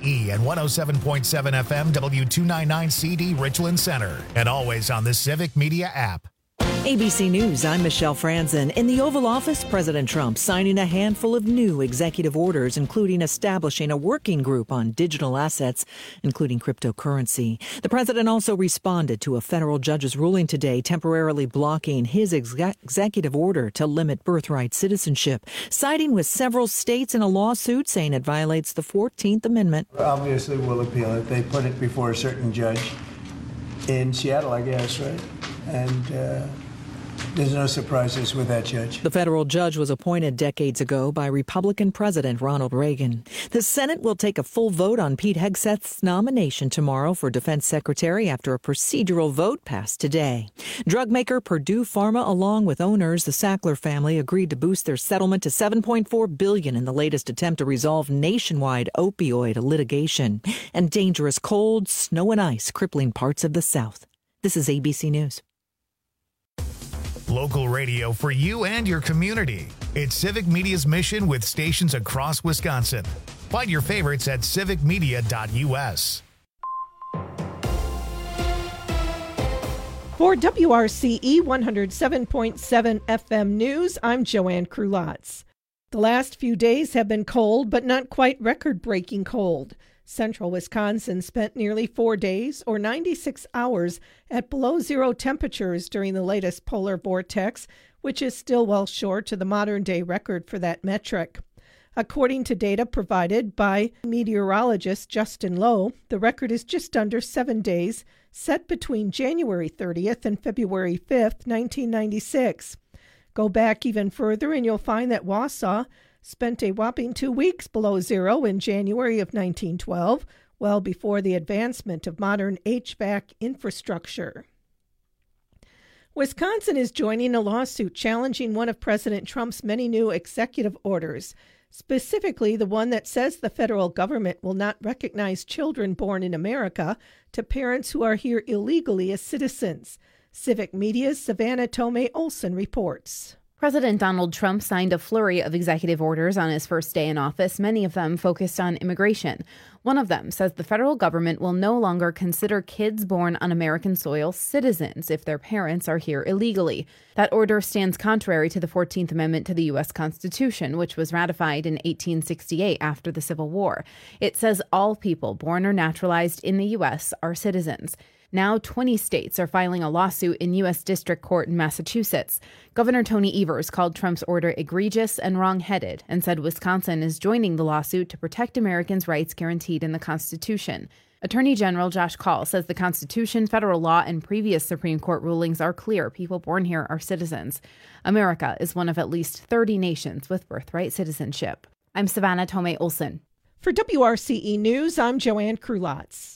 and 107.7 FM W299CD Richland Center. And always on the Civic Media app. ABC News, I'm Michelle Franzen. In the Oval Office, President Trump signing a handful of new executive orders, including establishing a working group on digital assets, including cryptocurrency. The president also responded to a federal judge's ruling today, temporarily blocking his executive order to limit birthright citizenship, siding with several states in a lawsuit saying it violates the 14th Amendment. Obviously, we'll appeal it. They put it before a certain judge in Seattle, I guess, right? And there's no surprises with that judge. The federal judge was appointed decades ago by Republican President Ronald Reagan. The Senate will take a full vote on Pete Hegseth's nomination tomorrow for defense secretary after a procedural vote passed today. Drug maker Purdue Pharma, along with owners, the Sackler family, agreed to boost their settlement to $7.4 billion in the latest attempt to resolve nationwide opioid litigation. And dangerous cold, snow and ice crippling parts of the South. This is ABC News. Local radio for you and your community. It's Civic Media's mission with stations across Wisconsin. Find your favorites at civicmedia.us. For WRCE 107.7 FM News, I'm Joanne Krulotz. The last few days have been cold, but not quite record-breaking cold. Central Wisconsin spent nearly 4 days, or 96 hours, at below zero temperatures during the latest polar vortex, which is still well short to the modern-day record for that metric. According to data provided by meteorologist Justin Lowe, the record is just under 7 days, set between January 30th and February 5th, 1996. Go back even further and you'll find that Wausau spent a whopping 2 weeks below zero in January of 1912, well before the advancement of modern HVAC infrastructure. Wisconsin is joining a lawsuit challenging one of President Trump's many new executive orders, specifically the one that says the federal government will not recognize children born in America to parents who are here illegally as citizens. Civic Media's Savannah Tomei Olson reports. President Donald Trump signed a flurry of executive orders on his first day in office, many of them focused on immigration. One of them says the federal government will no longer consider kids born on American soil citizens if their parents are here illegally. That order stands contrary to the 14th Amendment to the U.S. Constitution, which was ratified in 1868 after the Civil War. It says all people born or naturalized in the U.S. are citizens. Now 20 states are filing a lawsuit in U.S. District Court in Massachusetts. Governor Tony Evers called Trump's order egregious and wrong-headed and said Wisconsin is joining the lawsuit to protect Americans' rights guaranteed in the Constitution. Attorney General Josh Kaul says the Constitution, federal law, and previous Supreme Court rulings are clear. People born here are citizens. America is one of at least 30 nations with birthright citizenship. I'm Savannah Tomei Olson. For WRCE News, I'm Joanne Krulotz.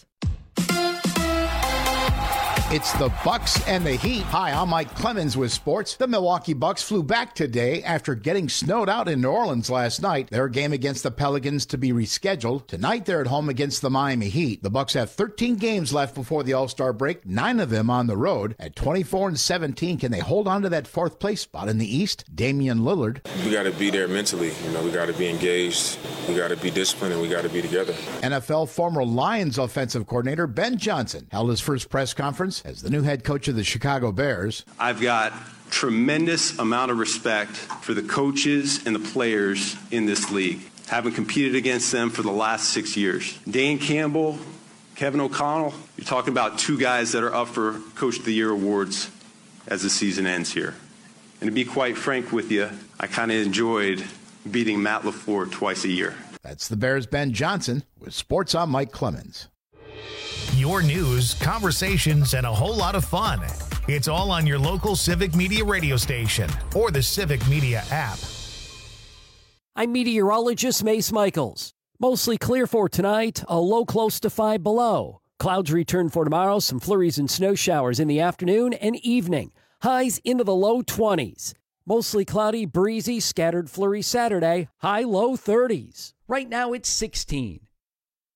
It's the Bucks and the Heat. Hi, I'm Mike Clemens with sports. The Milwaukee Bucks flew back today after getting snowed out in New Orleans last night. Their game against the Pelicans to be rescheduled. Tonight, they're at home against the Miami Heat. The Bucks have 13 games left before the All-Star break, 9 of them on the road. At 24-17, can they hold on to that fourth place spot in the East? Damian Lillard. We got to be there mentally. We got to be engaged. We got to be disciplined, and we got to be together. NFL former Lions offensive coordinator Ben Johnson held his first press conference as the new head coach of the Chicago Bears. I've got tremendous amount of respect for the coaches and the players in this league. Having competed against them for the last 6 years. Dan Campbell, Kevin O'Connell, you're talking about two guys that are up for Coach of the Year awards as the season ends here. And to be quite frank with you, I kind of enjoyed beating Matt LaFleur twice a year. That's the Bears' Ben Johnson. With sports, I'm Mike Clemens. Your news, conversations, and a whole lot of fun. It's all on your local Civic Media radio station or the Civic Media app. I'm meteorologist Mace Michaels. Mostly clear for tonight, a low close to 5 below. Clouds return for tomorrow, some flurries and snow showers in the afternoon and evening. Highs into the low 20s. Mostly cloudy, breezy, scattered flurries Saturday, high low 30s. Right now it's 16.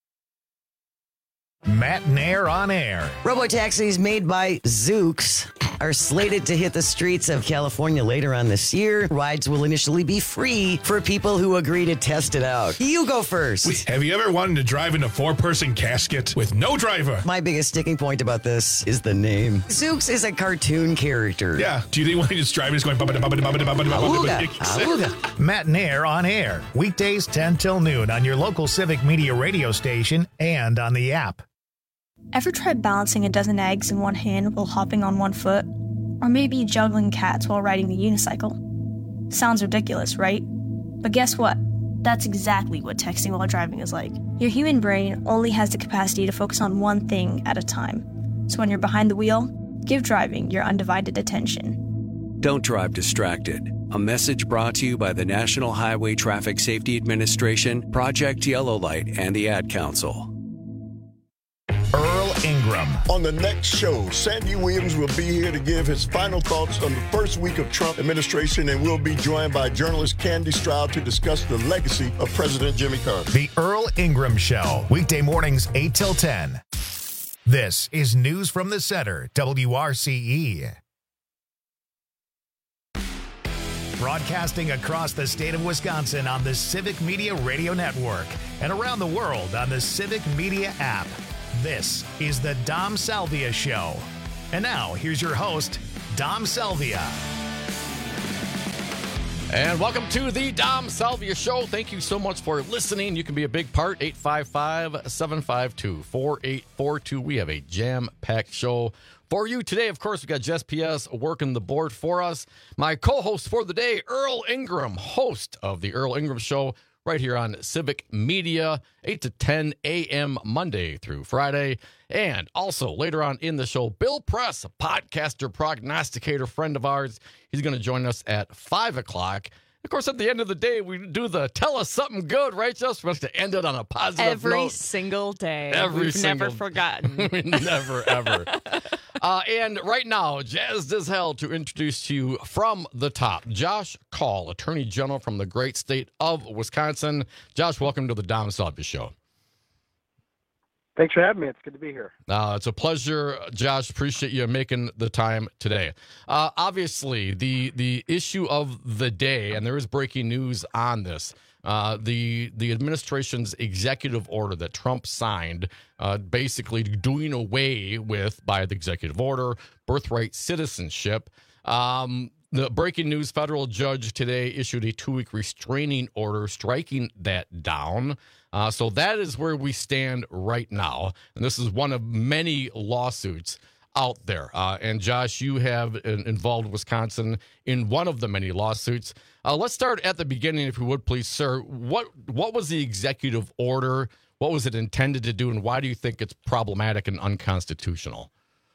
Matt and Air on Air. Robotaxis made by Zoox. are slated to hit the streets of California later on this year. Rides will initially be free for people who agree to test it out. You go first. Wait, have you ever wanted to drive in a 4-person casket with no driver? My biggest sticking point about this is the name. Zooks is a cartoon character. Yeah. Do you think when he just driving is going Awooga. Matt and Air on air. Weekdays 10 till noon on your local Civic Media radio station and on the app. Ever tried balancing a dozen eggs in one hand while hopping on one foot? Or maybe juggling cats while riding the unicycle? Sounds ridiculous, right? But guess what? That's exactly what texting while driving is like. Your human brain only has the capacity to focus on one thing at a time. So when you're behind the wheel, give driving your undivided attention. Don't drive distracted. A message brought to you by the National Highway Traffic Safety Administration, Project Yellow Light, and the Ad Council. Earl Ingram. On the next show, Sandy Williams will be here to give his final thoughts on the first week of Trump administration, and we'll be joined by journalist Candy Stroud to discuss the legacy of President Jimmy Carter. The Earl Ingram Show, weekday mornings 8 till 10. This is News from the Center, WRCE. Broadcasting across the state of Wisconsin on the Civic Media Radio Network and around the world on the Civic Media app. This is the Dom Salvia Show. And now, here's your host, Dom Salvia. And welcome to the Dom Salvia Show. Thank you so much for listening. You can be a big part, 855-752-4842. We have a jam-packed show for you today. Of course, we got Jess P.S. working the board for us. My co-host for the day, Earl Ingram, host of the Earl Ingram Show, right here on Civic Media, 8 to 10 a.m. Monday through Friday. And also later on in the show, Bill Press, a podcaster, prognosticator, friend of ours. He's going to join us at 5 o'clock. Of course, at the end of the day, we do the tell us something good, right, Just? We have to end it on a positive note. Every single day. We've never forgotten. We never, ever. And right now, jazzed as hell to introduce to you from the top, Josh Kaul, Attorney General from the great state of Wisconsin. Josh, welcome to the Dom Salvia Show. Thanks for having me. It's good to be here. It's a pleasure, Josh. Appreciate you making the time today. Obviously, the issue of the day, and there is breaking news on this, the administration's executive order that Trump signed, basically doing away with, by the executive order, birthright citizenship. The breaking news, federal judge today issued a 2-week restraining order striking that down. So that is where we stand right now. And this is one of many lawsuits out there. And Josh, you have involved Wisconsin in one of the many lawsuits. Let's start at the beginning, if you would, please, sir. What was the executive order? What was it intended to do? And why do you think it's problematic and unconstitutional?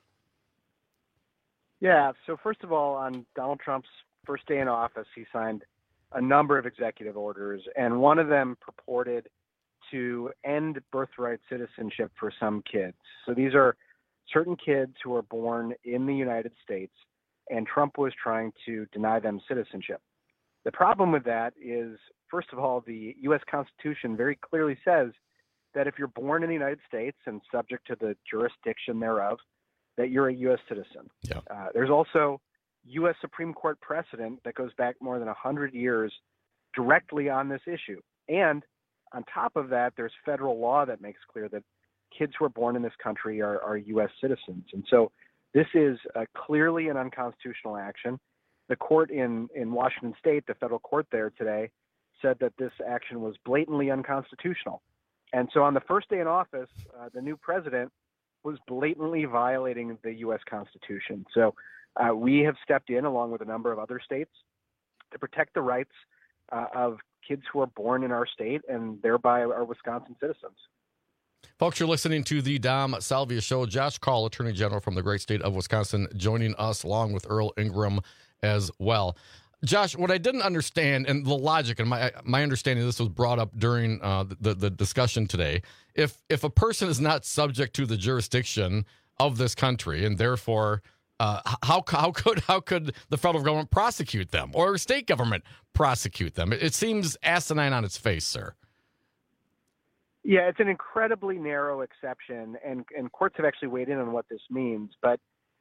Yeah, so first of all, on Donald Trump's first day in office, he signed a number of executive orders, and one of them purported to end birthright citizenship for some kids. So these are certain kids who are born in the United States, and Trump was trying to deny them citizenship. The problem with that is, first of all, the U.S. Constitution very clearly says that if you're born in the United States and subject to the jurisdiction thereof, that you're a U.S. citizen. Yeah. There's also U.S. Supreme Court precedent that goes back more than 100 years directly on this issue. And on top of that, there's federal law that makes clear that kids who are born in this country are U.S. citizens. And so this is clearly an unconstitutional action. The court in Washington State, the federal court there today, said that this action was blatantly unconstitutional. And so on the first day in office, the new president was blatantly violating the U.S. Constitution. So we have stepped in, along with a number of other states, to protect the rights of kids who are born in our state and thereby are Wisconsin citizens. Folks, you're listening to the Dom Salvia Show. Josh Kaul, Attorney General from the great state of Wisconsin, joining us along with Earl Ingram as well. Josh, what I didn't understand, and the logic, and my understanding, this was brought up during the discussion today. If a person is not subject to the jurisdiction of this country, and therefore, how could the federal government prosecute them or state government prosecute them? It seems asinine on its face, sir. Yeah, it's an incredibly narrow exception, and courts have actually weighed in on what this means. But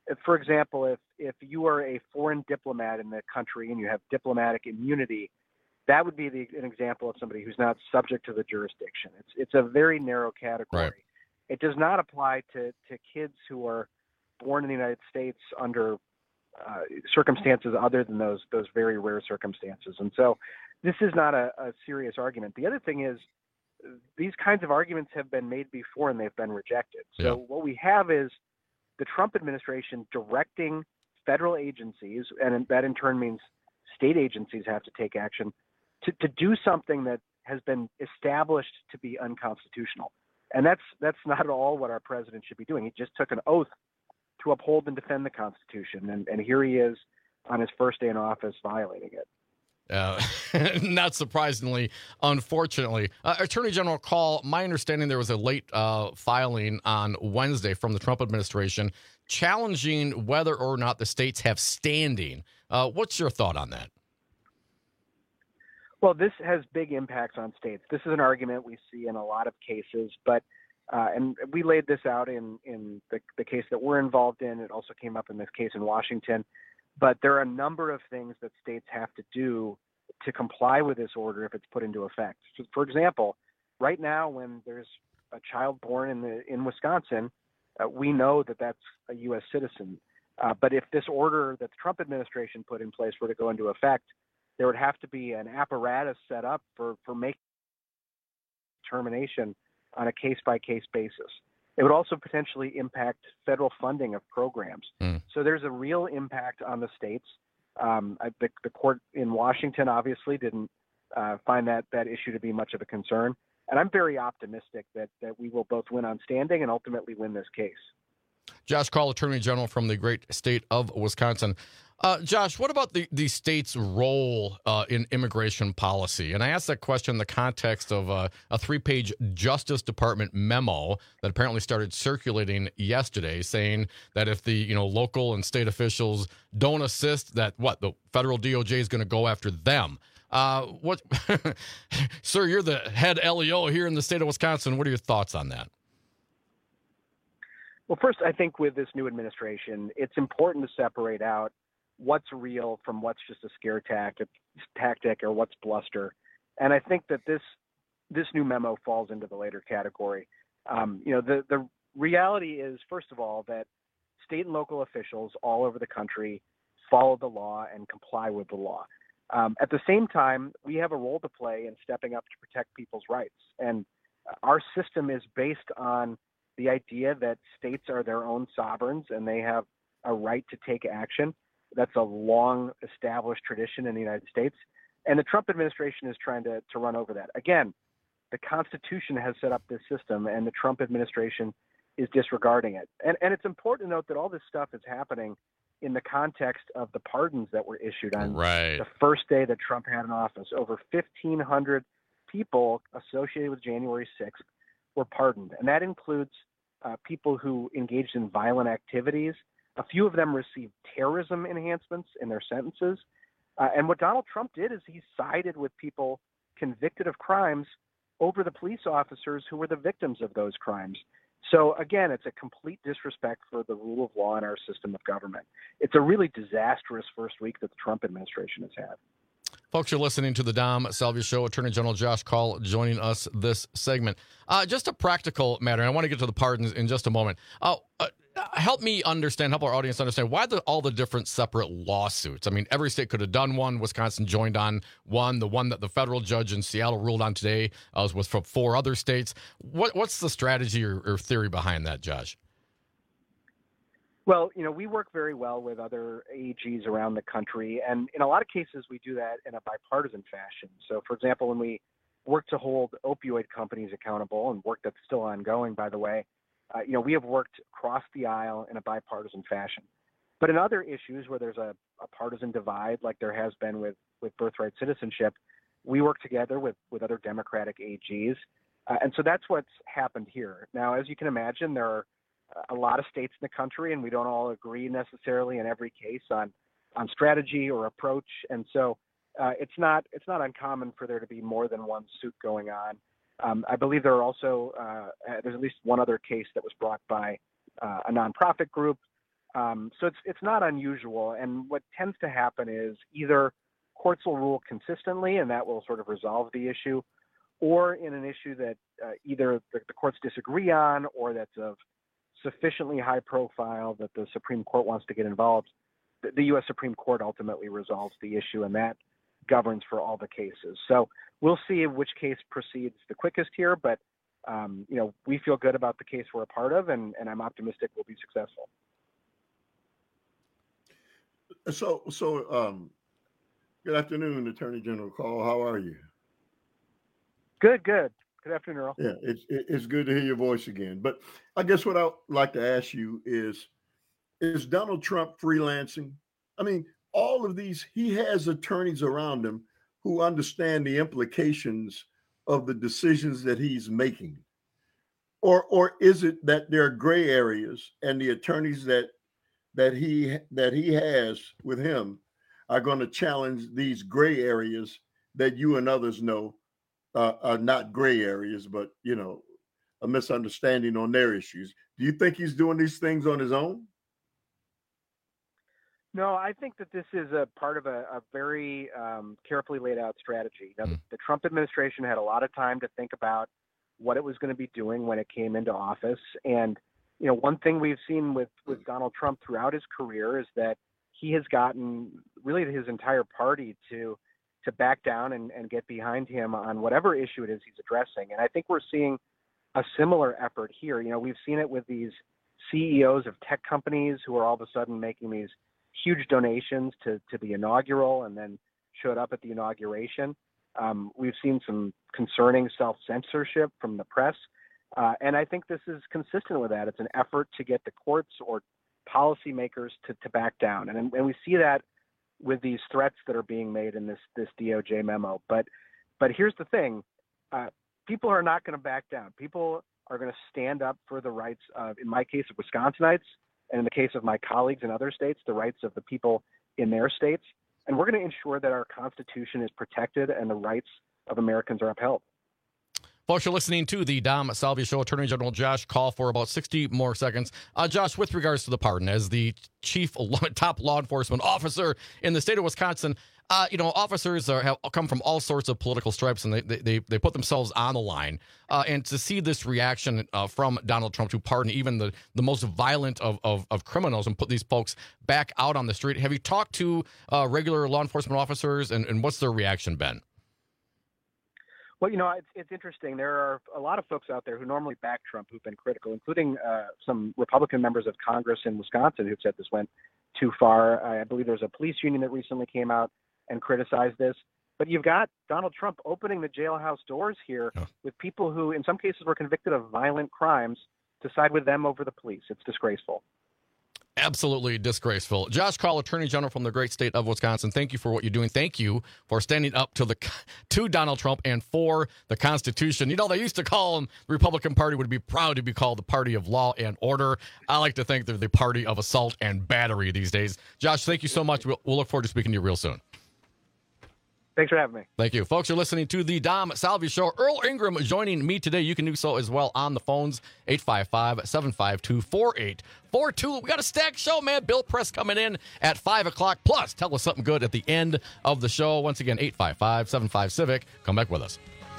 For example, if you are a foreign diplomat in the country and you have diplomatic immunity, that would be an example of somebody who's not subject to the jurisdiction. It's a very narrow category. Right. It does not apply to kids who are born in the United States under circumstances other than those very rare circumstances. And so this is not a serious argument. The other thing is these kinds of arguments have been made before and they've been rejected. So what we have is the Trump administration directing federal agencies, and that in turn means state agencies have to take action, to do something that has been established to be unconstitutional. And that's not at all what our president should be doing. He just took an oath to uphold and defend the Constitution, and here he is on his first day in office violating it. Not surprisingly, unfortunately. Attorney General Kahl, my understanding there was a late filing on Wednesday from the Trump administration challenging whether or not the states have standing. What's your thought on that? Well, this has big impacts on states. This is an argument we see in a lot of cases, but and we laid this out in the case that we're involved in. It also came up in this case in Washington. But there are a number of things that states have to do to comply with this order if it's put into effect. So, for example, right now when there's a child born in Wisconsin, we know that that's a U.S. citizen. But if this order that the Trump administration put in place were to go into effect, there would have to be an apparatus set up for making determination on a case-by-case basis. It would also potentially impact federal funding of programs. So there's a real impact on the states. The court in Washington obviously didn't find that issue to be much of a concern. And I'm very optimistic that we will both win on standing and ultimately win this case. Josh Kahl, Attorney General from the great state of Wisconsin. Josh, what about the state's role in immigration policy? And I asked that question in the context of a 3-page Justice Department memo that apparently started circulating yesterday, saying that if the local and state officials don't assist, that the federal DOJ is going to go after them. Sir, you're the head LEO here in the state of Wisconsin. What are your thoughts on that? Well, first, I think with this new administration, it's important to separate out what's real from what's just a scare tactic or what's bluster. And I think that this new memo falls into the later category. The reality is, first of all, that state and local officials all over the country follow the law and comply with the law. At the same time, we have a role to play in stepping up to protect people's rights. And our system is based on the idea that states are their own sovereigns and they have a right to take action. That's a long established tradition in the United States. And the Trump administration is trying to run over that. Again, the Constitution has set up this system and the Trump administration is disregarding it. And it's important to note that all this stuff is happening in the context of the pardons that were issued on the first day that Trump had in office. Over 1,500 people associated with January 6th were pardoned. And that includes people who engaged in violent activities. A few of them received terrorism enhancements in their sentences. And what Donald Trump did is he sided with people convicted of crimes over the police officers who were the victims of those crimes. So again, it's a complete disrespect for the rule of law in our system of government. It's a really disastrous first week that the Trump administration has had. Folks, you're listening to the Dom Salvia Show. Attorney General Josh Kahl joining us this segment. Just a practical matter, and I want to get to the pardons in just a moment. Help our audience understand why all the different separate lawsuits. I mean, every state could have done one. Wisconsin joined on one. The one that the federal judge in Seattle ruled on today was from 4 other states. What's the strategy or theory behind that, Josh? Well, we work very well with other AGs around the country, and in a lot of cases, we do that in a bipartisan fashion. So, for example, when we work to hold opioid companies accountable, and work that's still ongoing, by the way, we have worked across the aisle in a bipartisan fashion. But in other issues where there's a partisan divide, like there has been with birthright citizenship, we work together with other Democratic AGs. And so that's what's happened here. Now, as you can imagine, there are a lot of states in the country, and we don't all agree necessarily in every case on strategy or approach. And so it's not uncommon for there to be more than one suit going on. I believe there are also there's at least one other case that was brought by a nonprofit group. So it's not unusual. And what tends to happen is either courts will rule consistently, and that will sort of resolve the issue, or in an issue that either the courts disagree on or that's of sufficiently high profile that the Supreme Court wants to get involved, the U.S. Supreme Court ultimately resolves the issue, and that governs for all the cases. So we'll see which case proceeds the quickest here, but we feel good about the case we're a part of, and I'm optimistic we'll be successful. So, good afternoon, Attorney General Carl. How are you? Good. Good afternoon, Earl. Yeah, it's good to hear your voice again. But I guess what I'd like to ask you is Donald Trump freelancing? I mean, all of these, he has attorneys around him who understand the implications of the decisions that he's making. Or is it that there are gray areas and the attorneys that he has with him are going to challenge these gray areas that you and others know are not gray areas, but, a misunderstanding on their issues? Do you think he's doing these things on his own? No, I think that this is a part of a very carefully laid out strategy. Now, the Trump administration had a lot of time to think about what it was going to be doing when it came into office. And, one thing we've seen with Donald Trump throughout his career is that he has gotten really his entire party to back down and get behind him on whatever issue it is he's addressing. And I think we're seeing a similar effort here. We've seen it with these CEOs of tech companies who are all of a sudden making these huge donations to the inaugural and then showed up at the inauguration. We've seen some concerning self-censorship from the press. And I think this is consistent with that. It's an effort to get the courts or policymakers to back down. And we see that with these threats that are being made in this DOJ memo. But here's the thing. People are not going to back down. People are going to stand up for the rights of, in my case, of Wisconsinites, and in the case of my colleagues in other states, the rights of the people in their states. And we're going to ensure that our Constitution is protected and the rights of Americans are upheld. Folks, you're listening to the Dom Salvia Show. Attorney General Josh Kaul for about 60 more seconds. Josh, with regards to the pardon, as the top law enforcement officer in the state of Wisconsin, officers have come from all sorts of political stripes, and they put themselves on the line. And to see this reaction from Donald Trump to pardon even the most violent of criminals and put these folks back out on the street, have you talked to regular law enforcement officers, and what's their reaction been? Well, it's interesting. There are a lot of folks out there who normally back Trump who've been critical, including some Republican members of Congress in Wisconsin who've said this went too far. I believe there's a police union that recently came out and criticized this. But you've got Donald Trump opening the jailhouse doors here with people who, in some cases, were convicted of violent crimes to side with them over the police. It's disgraceful. Absolutely disgraceful. Josh Kaul, Attorney General from the great state of Wisconsin, thank you for what you're doing. Thank you for standing up to Donald Trump and for the Constitution. They used to call him, the Republican Party would be proud to be called the party of law and order. I like to think they're the party of assault and battery these days. Josh, thank you so much. We'll look forward to speaking to you real soon. Thanks for having me. Thank you. Folks, you're listening to the Dom Salvia Show. Earl Ingram joining me today. You can do so as well on the phones, 855-752-4842. We got a stacked show, man. Bill Press coming in at 5 o'clock. Plus, tell us something good at the end of the show. Once again, 855-75-CIVIC. Come back with us.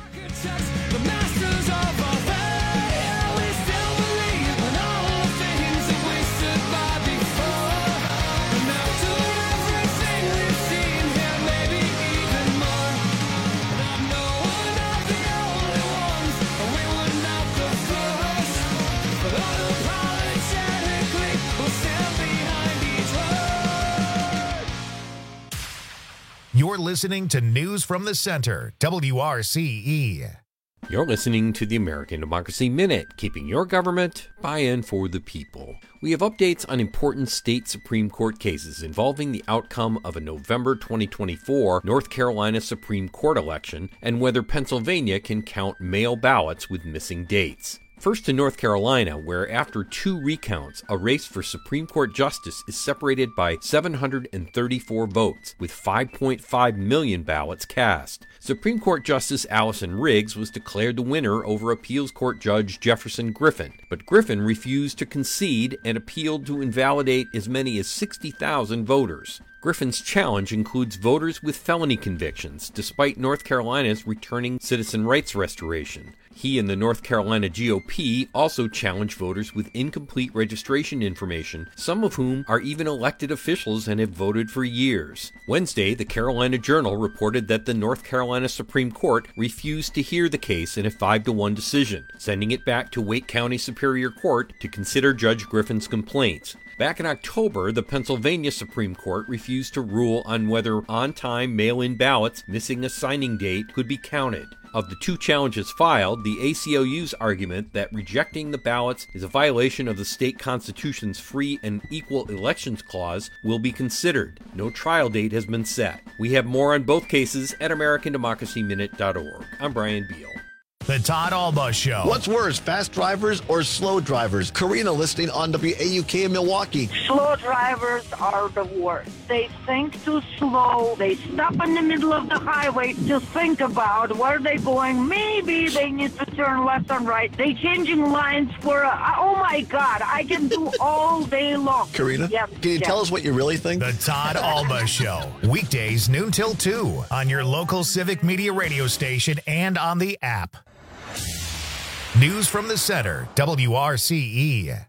You're listening to News from the Center, WRCE. You're listening to the American Democracy Minute, keeping your government by and for the people. We have updates on important state Supreme Court cases involving the outcome of a November 2024 North Carolina Supreme Court election and whether Pennsylvania can count mail ballots with missing dates. First to North Carolina, where after 2 recounts, a race for Supreme Court justice is separated by 734 votes, with 5.5 million ballots cast. Supreme Court Justice Allison Riggs was declared the winner over Appeals Court Judge Jefferson Griffin, but Griffin refused to concede and appealed to invalidate as many as 60,000 voters. Griffin's challenge includes voters with felony convictions, despite North Carolina's returning citizen rights restoration. He and the North Carolina GOP also challenge voters with incomplete registration information, some of whom are even elected officials and have voted for years. Wednesday, the Carolina Journal reported that the North Carolina Supreme Court refused to hear the case in a 5-1 decision, sending it back to Wake County Superior Court to consider Judge Griffin's complaints. Back in October, the Pennsylvania Supreme Court refused to rule on whether on-time mail-in ballots missing a signing date could be counted. Of the 2 challenges filed, the ACLU's argument that rejecting the ballots is a violation of the state constitution's free and equal elections clause will be considered. No trial date has been set. We have more on both cases at AmericanDemocracyMinute.org. I'm Brian Beal. The Todd Alba Show. What's worse, fast drivers or slow drivers? Karina listening on WAUK in Milwaukee. Slow drivers are the worst. They think too slow. They stop in the middle of the highway to think about where they're going. Maybe they need to turn left and right. They changing lines for, oh my God, I can do all day long. Karina, can you tell us what you really think? The Todd Alba Show. Weekdays noon till 2 on your local Civic Media radio station and on the app. News from the Center, WRCE.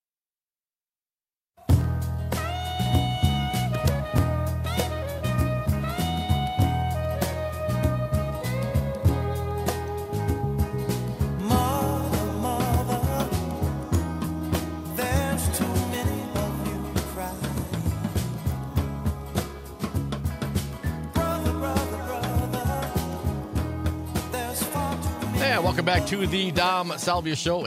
Welcome back to the Dom Salvia Show,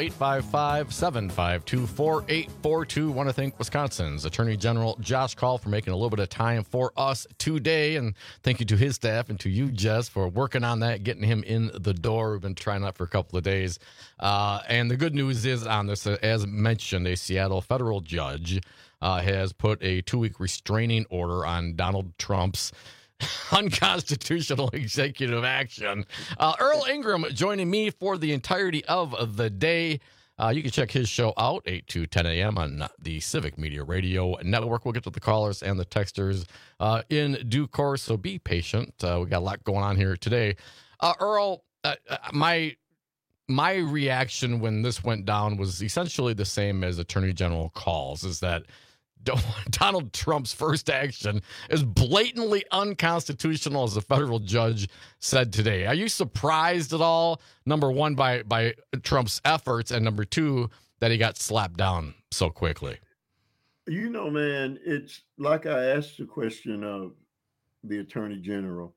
855-752-4842. Want to thank Wisconsin's Attorney General Josh Kaul for making a little bit of time for us today. And thank you to his staff and to you, Jess, for working on that, getting him in the door. We've been trying that for a couple of days. And the good news is on this, as mentioned, a Seattle federal judge has put a 2-week restraining order on Donald Trump's unconstitutional executive action. Earl Ingram joining me for the entirety of the day. You can check his show out, 8 to 10 a.m. on the Civic Media Radio Network. We'll get to the callers and the texters in due course, so be patient. We got a lot going on here today. Earl, my reaction when this went down was essentially the same as Attorney General Kaul's, is that Donald Trump's first action is blatantly unconstitutional, as the federal judge said today. Are you surprised at all, number one, by Trump's efforts, and number two, that he got slapped down so quickly? You know, man, it's like I asked the question of the Attorney General.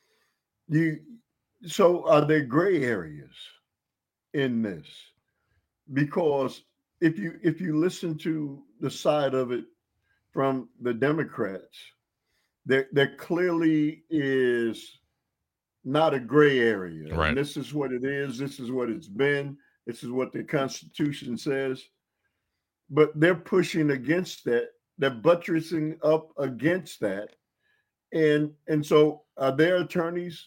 So are there gray areas in this? Because if you listen to the side of it from the Democrats, there clearly is not a gray area. Right. And this is what it is. This is what it's been. This is what the Constitution says. But they're pushing against that. They're buttressing up against that. And so are their attorneys,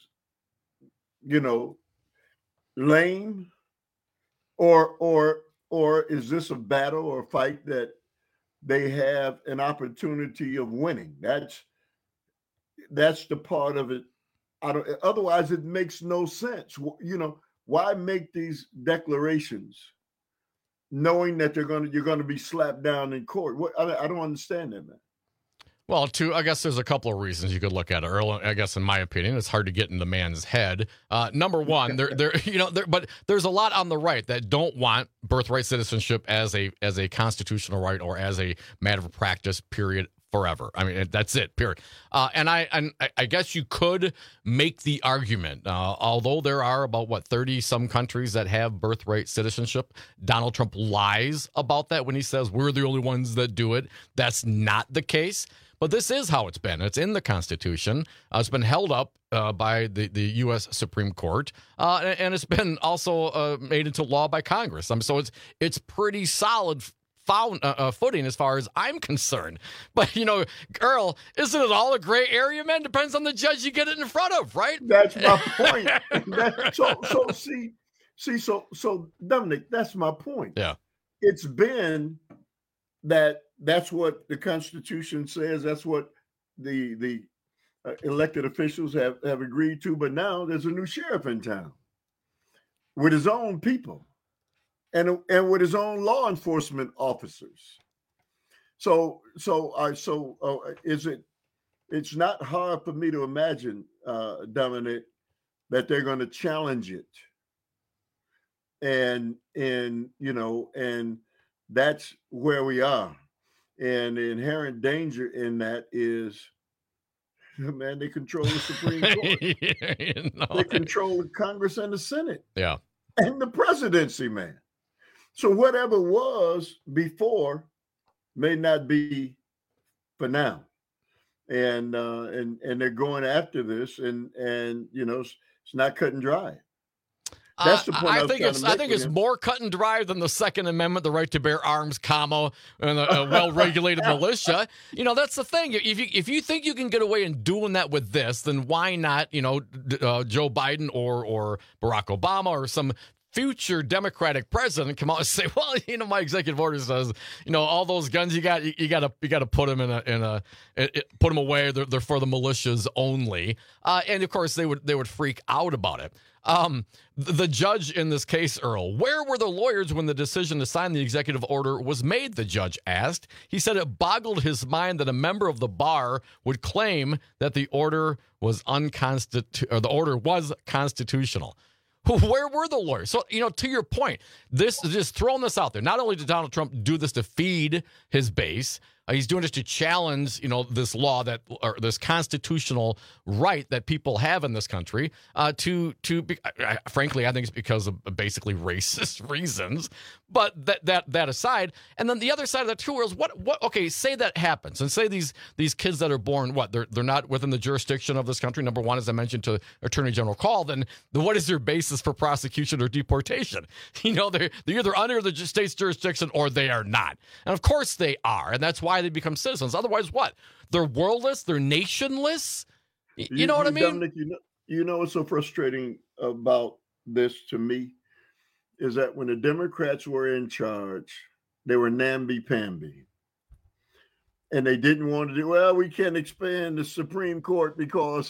lame? Or is this a battle or a fight that they have an opportunity of winning? That's the part of it. Otherwise, it makes no sense. Why make these declarations knowing that you're going to be slapped down in court? I don't understand that, man. Well, I guess there's a couple of reasons you could look at it, Earl. I guess in my opinion, it's hard to get in the man's head. Number one, but there's a lot on the right that don't want birthright citizenship as a constitutional right or as a matter of practice, period, forever. I mean, that's it, period. And I guess you could make the argument, although there are about 30 some countries that have birthright citizenship. Donald Trump lies about that when he says we're the only ones that do it. That's not the case. but this is how it's been. It's in the Constitution. It's been held up by the U.S. Supreme Court, and it's been also made into law by Congress. So it's pretty solid footing as far as I'm concerned. But, Earl, isn't it all a gray area, man? Depends on the judge you get it in front of, right? That's my point. So Dominic, that's my point. Yeah. It's been that's what the Constitution says. That's what the elected officials have agreed to. But now there's a new sheriff in town with his own people. And with his own law enforcement officers. So it's not hard for me to imagine, Dominic, that they're going to challenge it. And that's where we are. And the inherent danger in that is, man, they control the Supreme Court. They control the Congress and the Senate. Yeah. And the presidency, man. So whatever was before may not be for now, and they're going after this, and it's not cut and dry. That's the point. I think it's more cut and dry than the Second Amendment, the right to bear arms, and a well-regulated militia. That's the thing. If you think you can get away in doing that with this, then why not? Joe Biden or Barack Obama or some future Democratic president come out and say, well, my executive order says, all those guns you got to put them put them away. They're for the militias only. And of course they would freak out about it. The judge in this case, Earl, where were the lawyers when the decision to sign the executive order was made? The judge asked. He said it boggled his mind that a member of the bar would claim that the order was constitutional. Where were the lawyers? So, to your point, this is just throwing this out there. Not only did Donald Trump do this to feed his base, he's doing this to challenge, this law or this constitutional right that people have in this country. Frankly, I think it's because of basically racist reasons. But that aside, and then the other side of that too is what? Okay, say that happens, and say these kids that are born, they're not within the jurisdiction of this country. Number one, as I mentioned to Attorney General Call, then what is their basis for prosecution or deportation? They're either under the state's jurisdiction or they are not, and of course they are, and that's why they become citizens. Otherwise, what? They're worldless. They're nationless. You know what I mean? Dominic, what's so frustrating about this to me is that when the Democrats were in charge, they were namby-pamby. And they didn't want to do, we can't expand the Supreme Court because,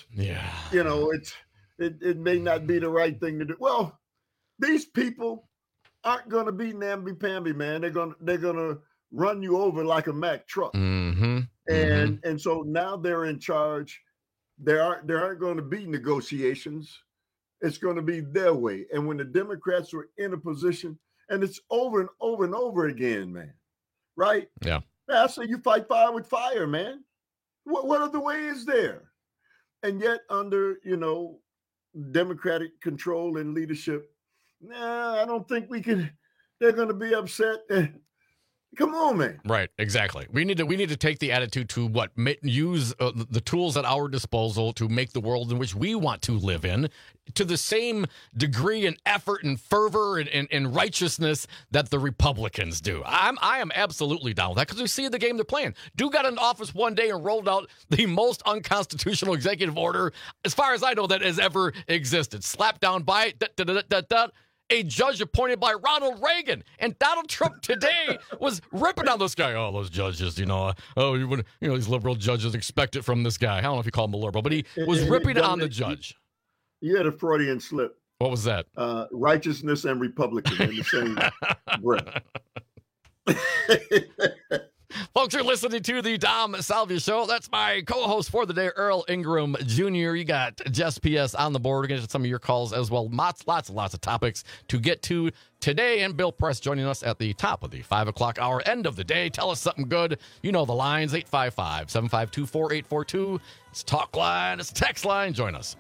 it may not be the right thing to do. Well, these people aren't going to be namby-pamby, man. They're going to run you over like a Mack truck. Mm-hmm. And so now they're in charge. There aren't going to be negotiations. It's going to be their way. And when the Democrats were in a position, and it's over and over and over again, man, right? Yeah. I say you fight fire with fire, man. What other way is there? And yet under, Democratic control and leadership, I don't think they're going to be upset. Come on, man. Right, exactly. We need to take the attitude to use the tools at our disposal to make the world in which we want to live in to the same degree and effort and fervor and righteousness that the Republicans do. I am absolutely down with that because we see the game they're playing. Dude got into office one day and rolled out the most unconstitutional executive order, as far as I know, that has ever existed. Slapped down by a judge appointed by Ronald Reagan. And Donald Trump today was ripping on this guy. Oh, those judges, these liberal judges expect it from this guy. I don't know if you call him a liberal, but he was ripping on the judge. You had a Freudian slip. What was that? Righteousness and Republican in the same breath. Folks, you're listening to the Dom Salvia Show. That's my co-host for the day, Earl Ingram Jr. You got Jess P.S. on the board. We're going to get some of your calls as well. Lots of topics to get to today. And Bill Press joining us at the top of the 5 o'clock hour, end of the day. Tell us something good. You know the lines, 855-752-4842. It's talk line. It's text line. Join us.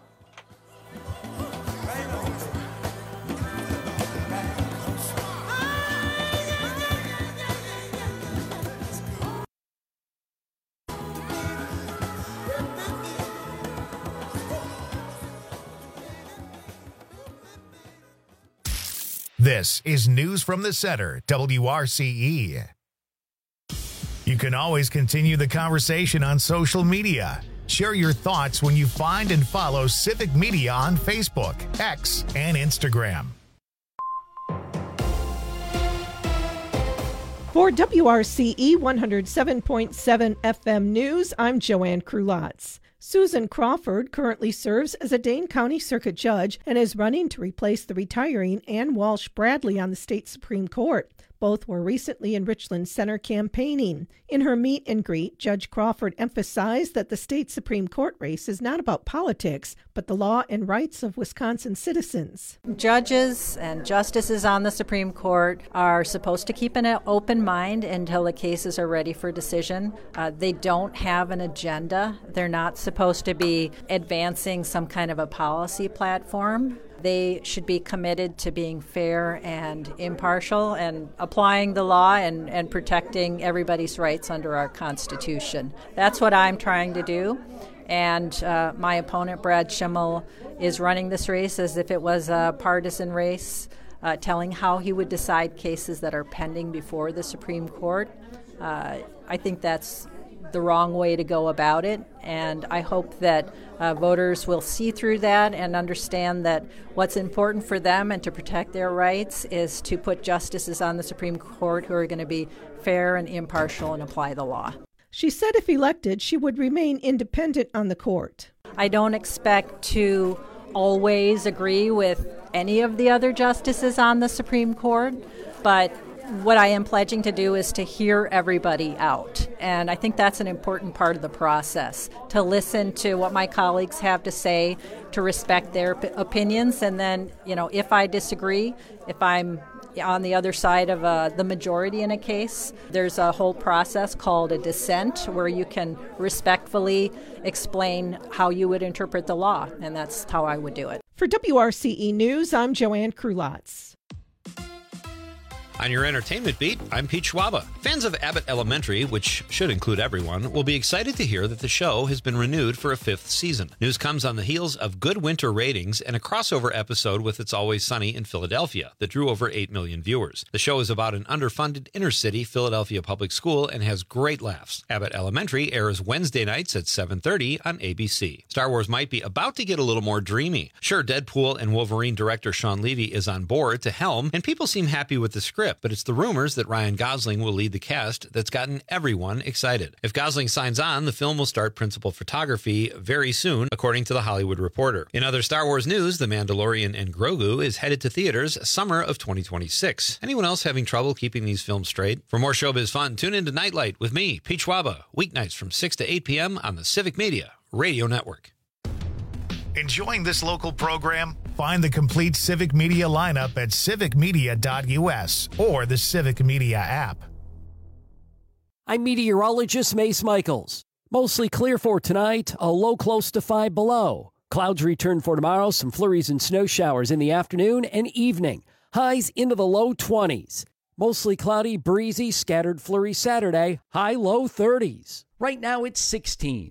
This is News from the Center, WRCE. You can always continue the conversation on social media. Share your thoughts when you find and follow Civic Media on Facebook, X, and Instagram. For WRCE 107.7 FM News, I'm Joanne Krulotz. Susan Crawford currently serves as a Dane County Circuit Judge and is running to replace the retiring Ann Walsh Bradley on the state Supreme Court. Both were recently in Richland Center campaigning. In her meet and greet, Judge Crawford emphasized that the state Supreme Court race is not about politics, but the law and rights of Wisconsin citizens. Judges and justices on the Supreme Court are supposed to keep an open mind until the cases are ready for decision. They don't have an agenda. They're not supposed to be advancing some kind of a policy platform. They should be committed to being fair and impartial and applying the law and protecting everybody's rights under our Constitution. That's what I'm trying to do. And my opponent, Brad Schimmel, is running this race as if it was a partisan race, telling how he would decide cases that are pending before the Supreme Court. I think that's the wrong way to go about it, and I hope that voters will see through that and understand that what's important for them and to protect their rights is to put justices on the Supreme Court who are going to be fair and impartial and apply the law. She said if elected, she would remain independent on the court. I don't expect to always agree with any of the other justices on the Supreme Court, but what I am pledging to do is to hear everybody out. And I think that's an important part of the process, to listen to what my colleagues have to say, to respect their opinions. And then, if I disagree, if I'm on the other side of the majority in a case, there's a whole process called a dissent where you can respectfully explain how you would interpret the law. And that's how I would do it. For WRCE News, I'm Joanne Krulotz. On your entertainment beat, I'm Pete Schwaba. Fans of Abbott Elementary, which should include everyone, will be excited to hear that the show has been renewed for a 5th season. News comes on the heels of good winter ratings and a crossover episode with It's Always Sunny in Philadelphia that drew over 8 million viewers. The show is about an underfunded inner-city Philadelphia public school and has great laughs. Abbott Elementary airs Wednesday nights at 7:30 on ABC. Star Wars might be about to get a little more dreamy. Sure, Deadpool and Wolverine director Sean Levy is on board to helm, and people seem happy with the script. But it's the rumors that Ryan Gosling will lead the cast that's gotten everyone excited. If Gosling signs on, the film will start principal photography very soon, according to The Hollywood Reporter. In other Star Wars news, The Mandalorian and Grogu is headed to theaters summer of 2026. Anyone else having trouble keeping these films straight? For more showbiz fun, tune into Nightlight with me, Pete Schwaba, weeknights from 6 to 8 p.m. on the Civic Media Radio Network. Enjoying this local program? Find the complete Civic Media lineup at civicmedia.us or the Civic Media app. I'm meteorologist Mace Michaels. Mostly clear for tonight, a low close to 5 below. Clouds return for tomorrow, some flurries and snow showers in the afternoon and evening. Highs into the low 20s. Mostly cloudy, breezy, scattered flurries Saturday, high low 30s. Right now it's 16.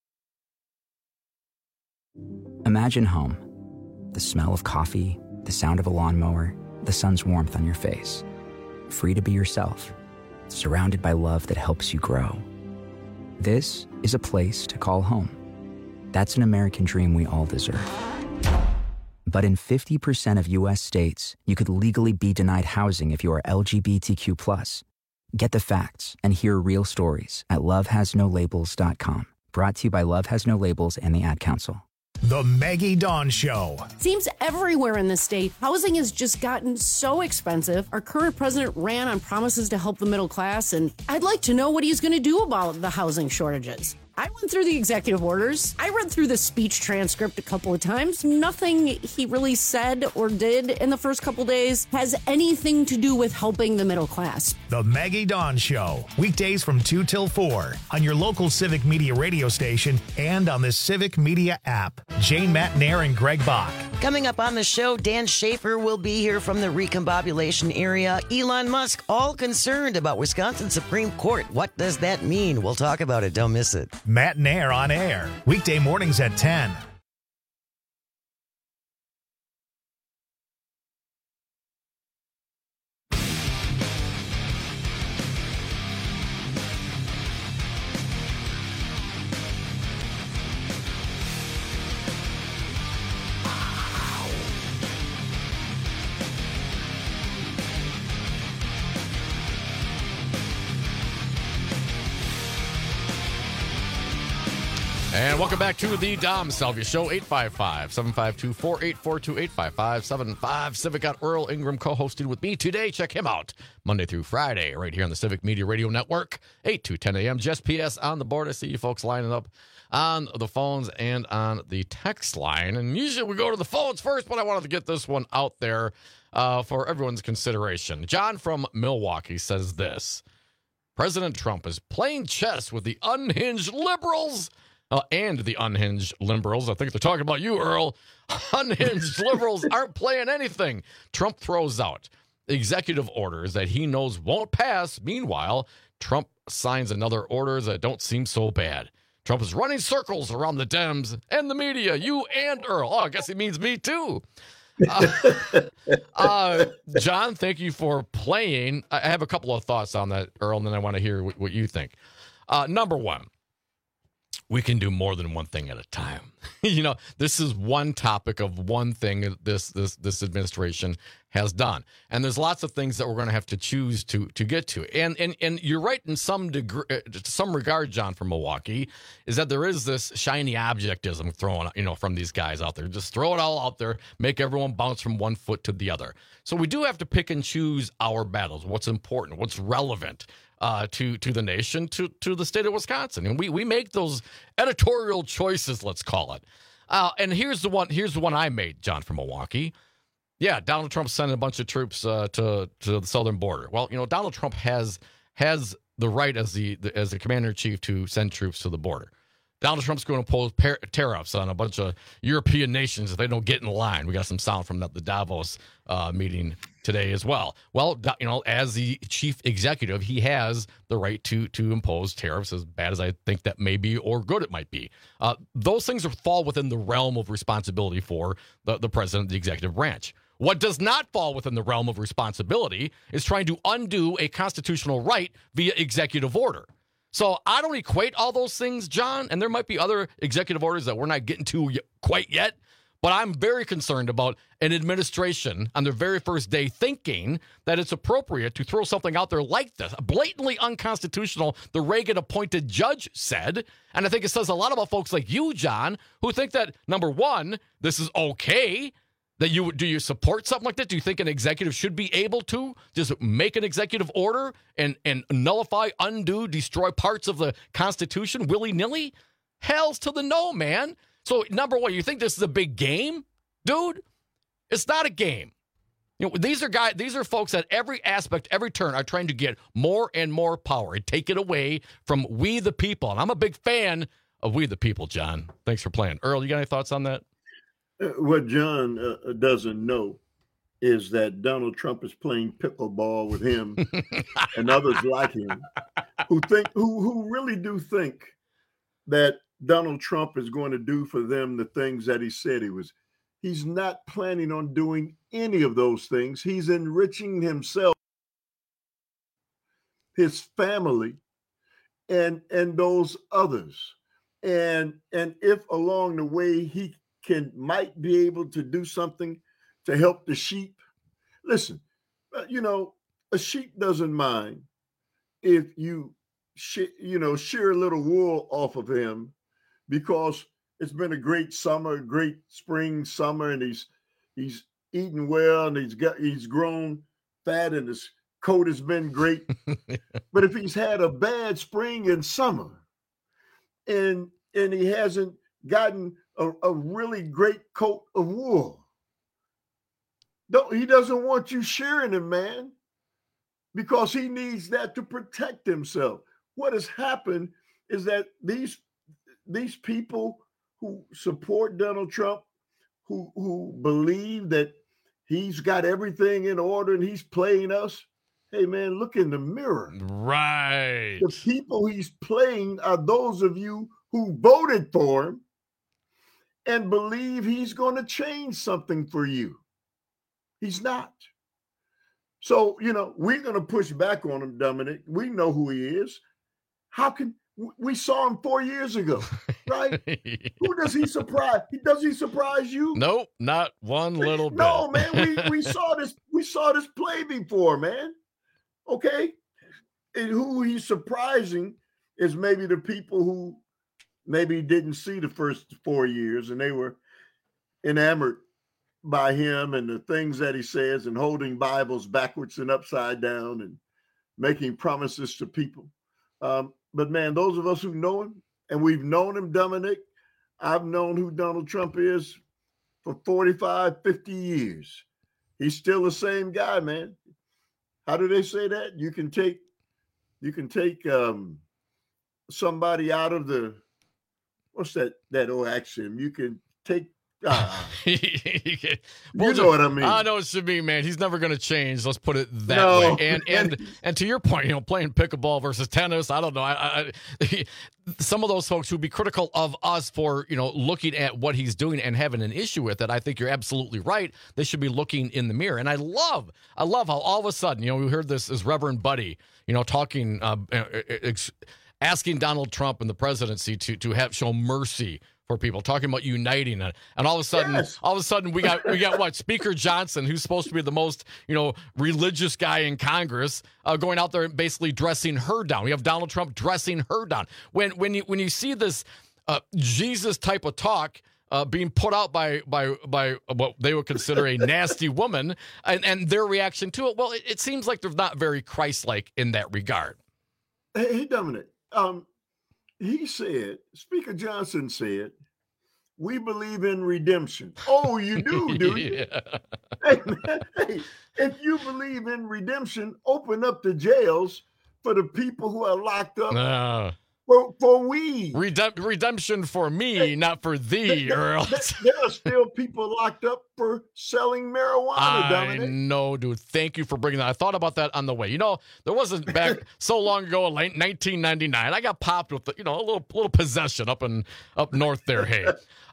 Imagine home. The smell of coffee, the sound of a lawnmower, the sun's warmth on your face. Free to be yourself, surrounded by love that helps you grow. This is a place to call home. That's an American dream we all deserve. But in 50% of U.S. states, you could legally be denied housing if you are LGBTQ+. Get the facts and hear real stories at lovehasnolabels.com. Brought to you by Love Has No Labels and the Ad Council. The Maggie Dawn Show. Seems everywhere in the state, housing has just gotten so expensive. Our current president ran on promises to help the middle class, and I'd like to know what he's going to do about the housing shortages. I went through the executive orders. I read through the speech transcript a couple of times. Nothing he really said or did in the first couple days has anything to do with helping the middle class. The Maggie Dawn Show. Weekdays from 2 till 4 on your local Civic Media radio station and on the Civic Media app. Jane Matnair and Greg Bach. Coming up on the show, Dan Schaefer will be here from the recombobulation area. Elon Musk, all concerned about Wisconsin Supreme Court. What does that mean? We'll talk about it. Don't miss it. Matnair on air. Weekday mornings at 10. And welcome back to the Dom Salvia Show, 855-752-4842, 855-75 Civic. Got Earl Ingram co-hosted with me today. Check him out Monday through Friday right here on the Civic Media Radio Network, 8 to 10 a.m. Just PS on the board. I see you folks lining up on the phones and on the text line. And usually we go to the phones first, but I wanted to get this one out there for everyone's consideration. John from Milwaukee says this: President Trump is playing chess with the unhinged liberals and the unhinged liberals. I think they're talking about you, Earl. Unhinged liberals aren't playing anything. Trump throws out executive orders that he knows won't pass. Meanwhile, Trump signs another orders that don't seem so bad. Trump is running circles around the Dems and the media. You and Earl. Oh, I guess he means me too. John, thank you for playing. I have a couple of thoughts on that, Earl, and then I want to hear what you think. Number one, we can do more than one thing at a time. This is one topic of one thing this administration has done, and there's lots of things that we're going to have to choose to get to. And you're right in some degree, to some regard, John from Milwaukee, is that there is this shiny objectism thrown, from these guys out there. Just throw it all out there, make everyone bounce from one foot to the other. So we do have to pick and choose our battles. What's important? What's relevant? To the nation, to the state of Wisconsin, and we make those editorial choices, let's call it. And here's the one I made, John from Milwaukee. Yeah, Donald Trump sending a bunch of troops to the southern border. Well, Donald Trump has the right as the commander-in-chief to send troops to the border. Donald Trump's going to impose tariffs on a bunch of European nations if they don't get in line. We got some sound from the Davos meeting today as well. Well, as the chief executive, he has the right to impose tariffs, as bad as I think that may be or good it might be. Those things fall within the realm of responsibility for the president of the executive branch. What does not fall within the realm of responsibility is trying to undo a constitutional right via executive order. So I don't equate all those things, John, and there might be other executive orders that we're not getting to quite yet, but I'm very concerned about an administration on their very first day thinking that it's appropriate to throw something out there like this, blatantly unconstitutional, the Reagan-appointed judge said, and I think it says a lot about folks like you, John, who think that, number one, this is okay. Do you support something like that? Do you think an executive should be able to just make an executive order and nullify, undo, destroy parts of the Constitution willy-nilly? Hell's to the no, man. So, number one, you think this is a big game? Dude, it's not a game. These are folks at every aspect, every turn are trying to get more and more power and take it away from we the people. And I'm a big fan of we the people, John. Thanks for playing. Earl, you got any thoughts on that? What John doesn't know is that Donald Trump is playing pickleball with him and others like him who really do think that Donald Trump is going to do for them the things that he said he was. He's not planning on doing any of those things. He's enriching himself, his family, and those others. And if along the way he might be able to do something to help the sheep. Listen, a sheep doesn't mind if you shear a little wool off of him because it's been a great summer, a great spring summer, and he's eating well and he's grown fat and his coat has been great. But if he's had a bad spring and summer and he hasn't gotten a really great coat of wool. He doesn't want you shearing him, man, because he needs that to protect himself. What has happened is that these people who support Donald Trump, who believe that he's got everything in order and he's playing us, hey, man, look in the mirror. Right. The people he's playing are those of you who voted for him and believe he's going to change something for you. He's not. So, we're going to push back on him, Dominic. We know who he is. We saw him 4 years ago, right? Who does he surprise? Does he surprise you? Nope, not one little bit. No, man, we saw this play before, man. Okay? And who he's surprising is maybe the people who maybe didn't see the first 4 years, and they were enamored by him and the things that he says, and holding Bibles backwards and upside down and making promises to people. But man, those of us who know him, and we've known him, Dominic, I've known who Donald Trump is for 45, 50 years. He's still the same guy, man. How do they say that? You can take somebody out of the, what's that old axiom? You can take you know what I mean. I know what you mean, man. He's never going to change. Let's put it that way. And to your point, playing pickleball versus tennis, I don't know. Some of those folks who'd be critical of us for, looking at what he's doing and having an issue with it, I think you're absolutely right. They should be looking in the mirror. And I love how all of a sudden, we heard this as Reverend Buddy, talking, asking Donald Trump and the presidency to show mercy for people, talking about uniting it, and all of a sudden, we got what, Speaker Johnson, who's supposed to be the most religious guy in Congress, going out there and basically dressing her down. We have Donald Trump dressing her down. When you see this Jesus type of talk being put out by what they would consider a nasty woman, and their reaction to it, well, it seems like they're not very Christ-like in that regard. Hey, Dominic. He said, Speaker Johnson said, we believe in redemption. Oh, you do you? Yeah. Hey, man, if you believe in redemption, open up the jails for the people who are locked up. For we. Redemption for me, not for thee, Earl. There are still people locked up for selling marijuana, Dominic. I know, dude. Thank you for bringing that. I thought about that on the way. There wasn't back so long ago, late 1999. I got popped with a little possession up north there. Hey,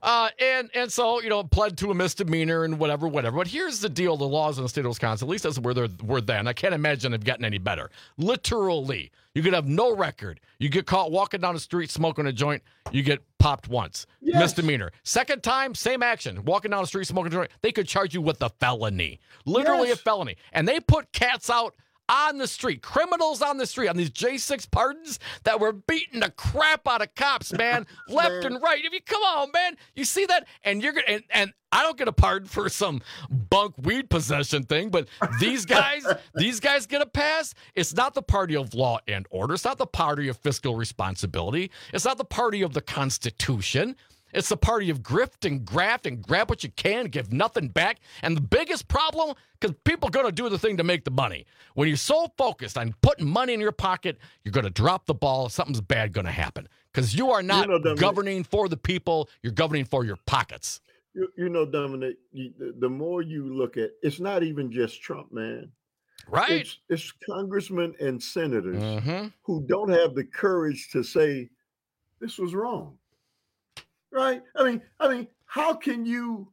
and so pled to a misdemeanor and whatever. But here's the deal: the laws in the state of Wisconsin, at least that's where they were then. I can't imagine they've gotten any better. Literally, you could have no record. You get caught walking down the street smoking a joint, you get popped once. Yes. Misdemeanor. Second time, same action. Walking down the street smoking a joint, they could charge you with a felony. Literally a felony. And they put cats out on the street, criminals on the street, on these J6 pardons that were beating the crap out of cops, man, left and right. If you come on, man, you see that, and you're gonna and I don't get a pardon for some bunk weed possession thing, but these guys get a pass. It's not the party of law and order. It's not the party of fiscal responsibility. It's not the party of the Constitution. It's the party of grift and graft and grab what you can, give nothing back. And the biggest problem, because people are going to do the thing to make the money. When you're so focused on putting money in your pocket, you're going to drop the ball. Something's bad going to happen. Because you are not governing for the people. You're governing for your pockets. Dominic, the more you look at, it's not even just Trump, man. Right. It's congressmen and senators who don't have the courage to say, this was wrong. Right? I mean, how can you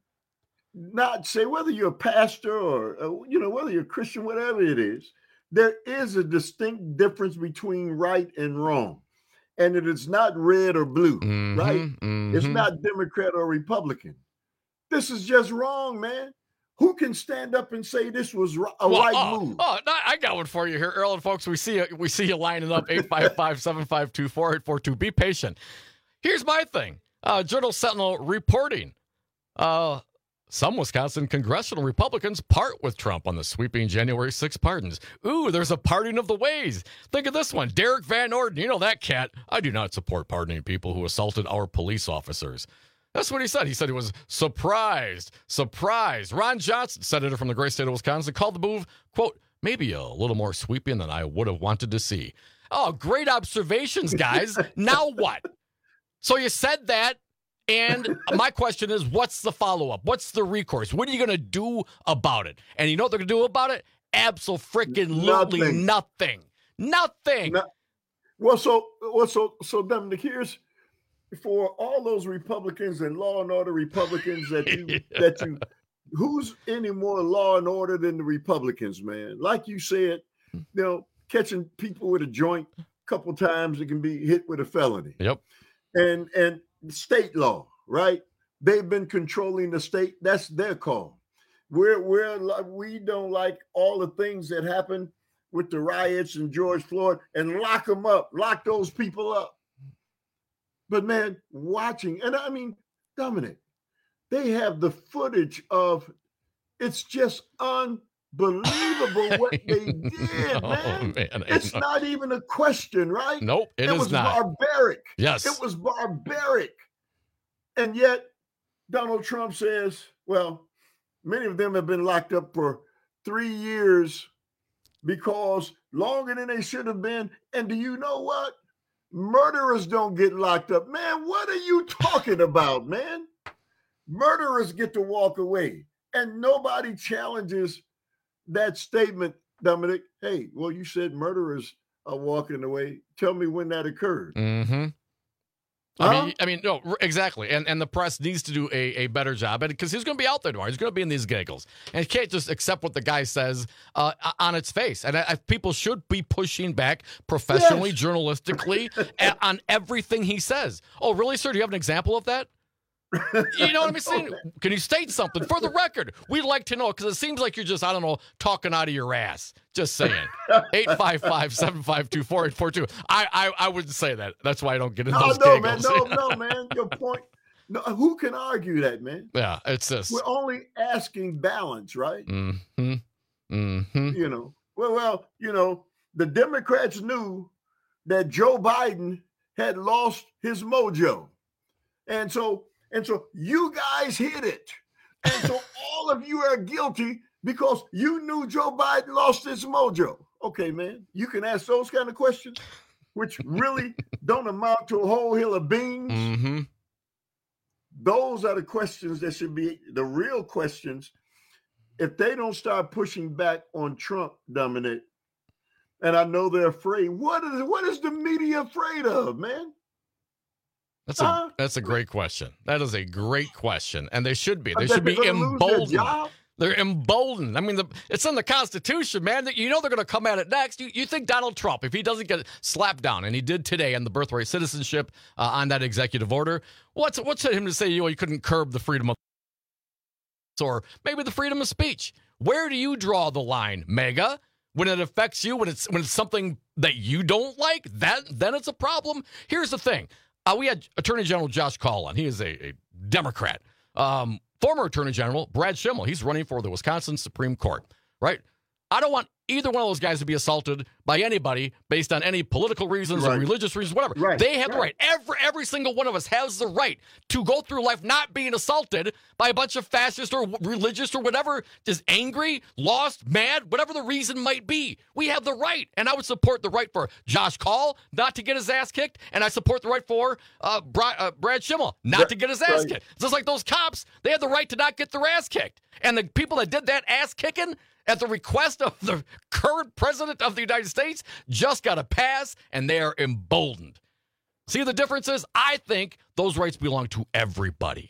not say, whether you're a pastor or, whether you're a Christian, whatever it is, there is a distinct difference between right and wrong. And it is not red or blue, right? It's not Democrat or Republican. This is just wrong, man. Who can stand up and say this was a right move? I got one for you here, Earl. And folks, we see you lining up 855-752-4842. Be patient. Here's my thing. Journal Sentinel reporting. Some Wisconsin congressional Republicans part with Trump on the sweeping January 6 pardons. Ooh, there's a parting of the ways. Think of this one. Derek Van Orden, you know that cat. I do not support pardoning people who assaulted our police officers. That's what he said. He said he was surprised. Ron Johnson, senator from the great state of Wisconsin, called the move, quote, maybe a little more sweeping than I would have wanted to see. Oh, great observations, guys. Now what? So you said that, and my question is, what's the follow-up? What's the recourse? What are you going to do about it? And you know what they're going to do about it? Absolutely nothing. So Dominic, here's for all those Republicans and law and order Republicans that you who's any more law and order than the Republicans, man? Like you said, catching people with a joint a couple times, it can be hit with a felony. Yep. And state law, right? They've been controlling the state. That's their call. We don't like all the things that happened with the riots and George Floyd, and lock them up, lock those people up. But man, watching, and I mean, Dominic, they have the footage of, it's just unbelievable what they did, man. It's not even a question, right? Nope, it is was not. Barbaric. Yes. It was barbaric. And yet, Donald Trump says, well, many of them have been locked up for 3 years because longer than they should have been. And do you know what? Murderers don't get locked up. Man, what are you talking about, man? Murderers get to walk away. And nobody challenges that statement, Dominic. Hey, well, you said murderers are walking away. Tell me when that occurred. Mm-hmm. I mean, no, exactly. And the press needs to do a better job, because he's going to be out there tomorrow. He's going to be in these giggles. And you can't just accept what the guy says on its face. And people should be pushing back professionally, journalistically, on everything he says. Oh, really, sir? Do you have an example of that? You know what I'm saying? Can you state something for the record? We'd like to know, because it seems like you're just, I don't know, talking out of your ass. Just saying. 855-752-4842. I wouldn't say that. That's why I don't get in those giggles. No, man. Your point. No, who can argue that, man? Yeah, it's this. We're only asking balance, right? Mm-hmm. Mm-hmm. You know, well, you know, the Democrats knew that Joe Biden had lost his mojo. And so you guys hit it. And so all of you are guilty because you knew Joe Biden lost his mojo. Okay, man, you can ask those kind of questions, which really don't amount to a whole hill of beans. Mm-hmm. Those are the questions that should be the real questions. If they don't start pushing back on Trump, Dominic, and I know they're afraid, what is the media afraid of, man? That's a great question. That is a great question. And they should be. They should be emboldened. They're emboldened. I mean, it's in the Constitution, man. You know they're going to come at it next. You think Donald Trump, if he doesn't get slapped down, and he did today on the birthright citizenship on that executive order, what's it him to say, you couldn't curb the freedom of, or maybe the freedom of speech? Where do you draw the line, Mega? When it affects you, when it's something that you don't like, then it's a problem. Here's the thing. We had Attorney General Josh Kaul on. He is a Democrat. Former Attorney General Brad Schimel. He's running for the Wisconsin Supreme Court, right? I don't want either one of those guys to be assaulted by anybody based on any political reasons or religious reasons, whatever. They have the right. Every single one of us has the right to go through life not being assaulted by a bunch of fascists or religious or whatever, just angry, lost, mad, whatever the reason might be. We have the right. And I would support the right for Josh Kaul not to get his ass kicked. And I support the right for Brad Schimel not to get his ass kicked. Just like those cops, they had the right to not get their ass kicked. And the people that did that ass kicking at the request of the current president of the United States just got a pass, and they are emboldened. See the differences? I think those rights belong to everybody.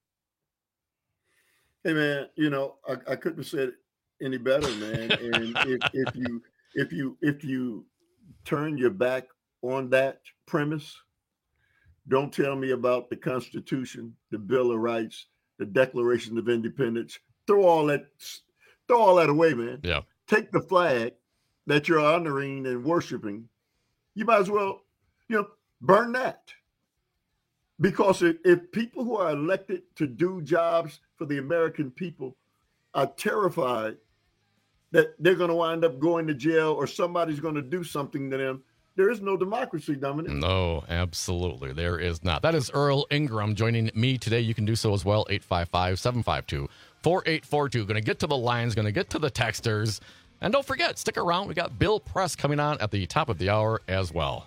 Hey, man, I couldn't have said it any better, man. And if you turn your back on that premise, don't tell me about the Constitution, the Bill of Rights, the Declaration of Independence. Throw all that away, man. Yeah. Take the flag that you're honoring and worshiping. You might as well, burn that. Because if people who are elected to do jobs for the American people are terrified that they're going to wind up going to jail or somebody's going to do something to them, there is no democracy, Dominic. No, absolutely. There is not. That is Earl Ingram joining me today. You can do so as well. 855-752-4842. Going to get to the lines, going to get to the texters. And don't forget, stick around. We got Bill Press coming on at the top of the hour as well.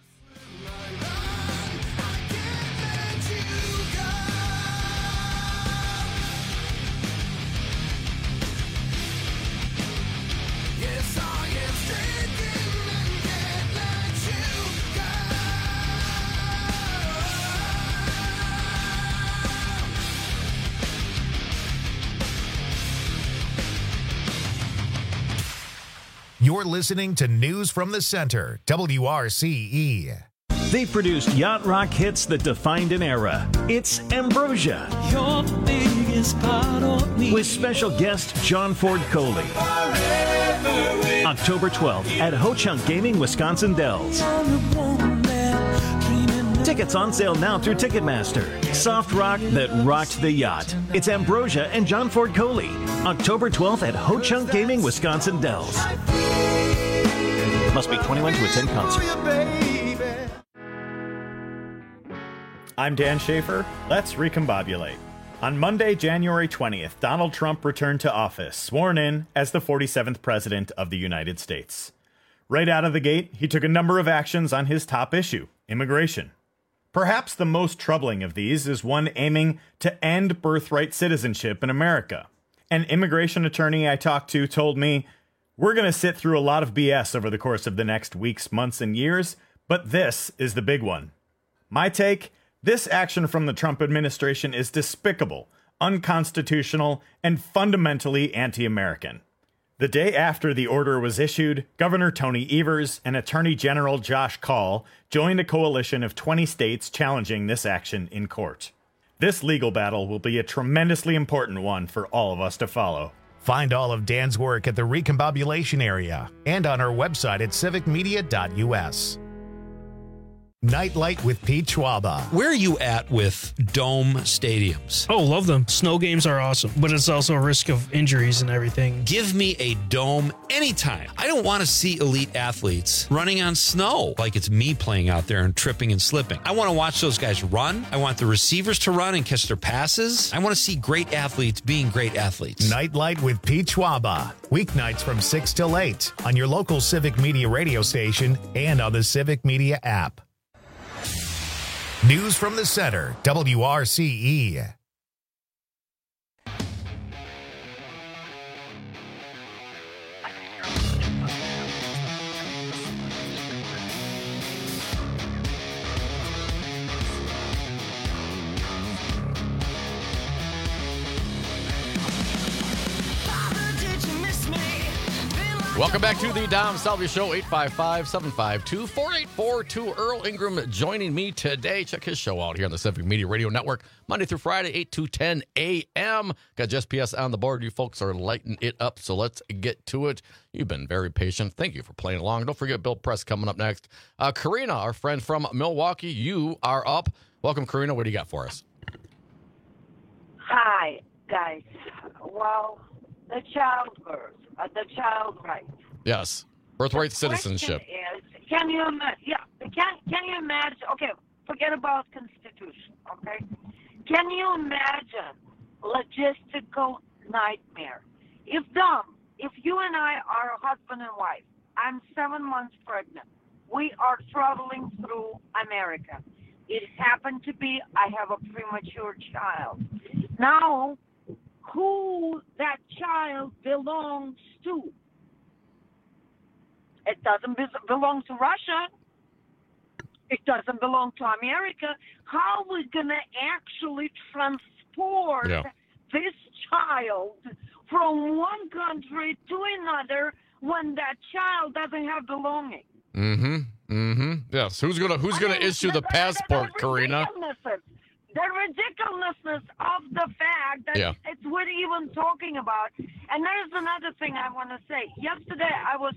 You're listening to News from the Center, WRCE. They produced yacht rock hits that defined an era. It's Ambrosia. Your biggest part of me. With special guest John Ford Coley. October 12th at Ho Chunk Gaming, Wisconsin Dells. Tickets on sale now through Ticketmaster. Soft rock that rocked the yacht. It's Ambrosia and John Ford Coley. October 12th at Ho Chunk Gaming, Wisconsin Dells. Must be 21 to attend concert. I'm Dan Schaefer. Let's recombobulate. On Monday, January 20th, Donald Trump returned to office, sworn in as the 47th President of the United States. Right out of the gate, he took a number of actions on his top issue, immigration. Perhaps the most troubling of these is one aiming to end birthright citizenship in America. An immigration attorney I talked to told me, "We're going to sit through a lot of BS over the course of the next weeks, months, and years, but this is the big one." My take? This action from the Trump administration is despicable, unconstitutional, and fundamentally anti-American. The day after the order was issued, Governor Tony Evers and Attorney General Josh Kaul joined a coalition of 20 states challenging this action in court. This legal battle will be a tremendously important one for all of us to follow. Find all of Dan's work at the Recombobulation Area and on our website at civicmedia.us. Nightlight with Pete Schwaba. Where are you at with dome stadiums? Oh, love them. Snow games are awesome, but it's also a risk of injuries and everything. Give me a dome anytime. I don't want to see elite athletes running on snow like it's me playing out there and tripping and slipping. I want to watch those guys run. I want the receivers to run and catch their passes. I want to see great athletes being great athletes. Nightlight with Pete Schwaba. Weeknights from 6 till 8 on your local Civic Media radio station and on the Civic Media app. News from the Center, WRCE. Welcome back to the Dom Salvia Show, 855-752-4842. Earl Ingram joining me today. Check his show out here on the Civic Media Radio Network, Monday through Friday, 8 to 10 a.m. Got Just PS on the board. You folks are lighting it up, so let's get to it. You've been very patient. Thank you for playing along. Don't forget Bill Press coming up next. Karina, our friend from Milwaukee, you are up. Welcome, Karina. What do you got for us? Hi, guys. Well, the childbirth. The child rights. Yes, birthright citizenship. Is, can you imagine? Can you imagine? Okay, forget about Constitution. Okay, can you imagine logistical nightmare? If you and I are husband and wife, I'm 7 months pregnant. We are traveling through America. It happened to be I have a premature child. Now, who that child belongs to? It doesn't belong to Russia. It doesn't belong to America. How are we going to actually transport this child from one country to another when that child doesn't have belonging? Yes. Who's gonna issue the passport, Karina? The ridiculousness of the fact that it's what even talking about. And there's another thing I want to say. Yesterday I was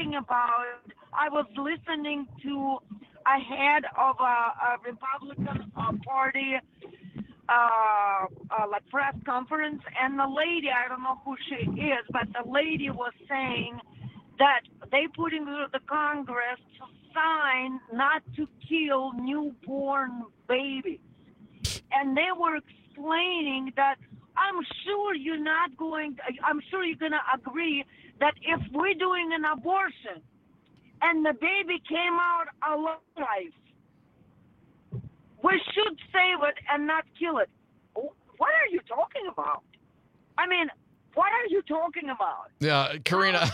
listening to a head of a Republican Party like press conference, and the lady, I don't know who she is, but the lady was saying that they put into the Congress to sign not to kill newborn babies. And they were explaining that I'm sure you're going to agree that if we're doing an abortion and the baby came out alive, we should save it and not kill it. What are you talking about? I mean, what are you talking about? Yeah, Karina.